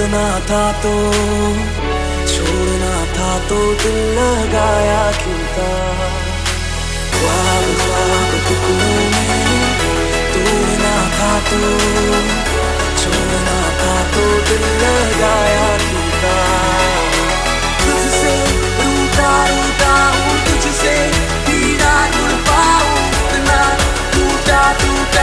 छोड़ना था तो छोड़ना था तो दिल लगाया क्यों था। ख्वाब ख्वाब टुकड़ों में तोड़ना था तो छोड़ना था तो दिल लगाया क्यों था। तुझसे रूठा रूठा हूँ, तुझसे भी ना जुड़ पाऊँ, इतना टूटा टूटा।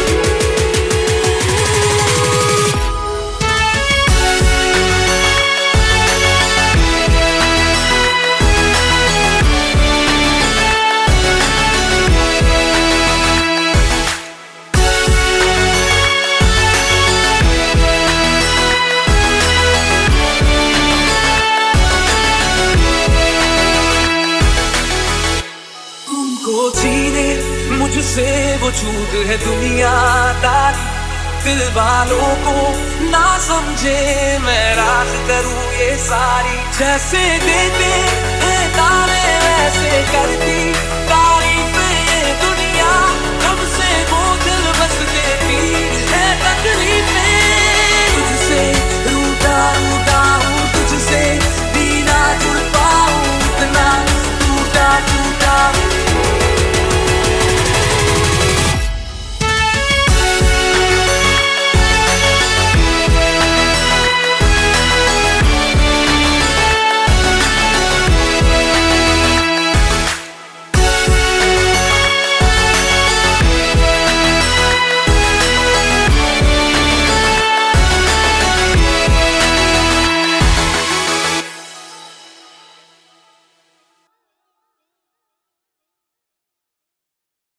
छीने मुझसे वो छूट है दुनियादारी, दिल वालों को ना समझे मैं राज करूं ये सारी। जैसे देते हैं तारे वैसे करती तारीफें ये दुनिया, कब से वो दिल बस देती है तकलीफें।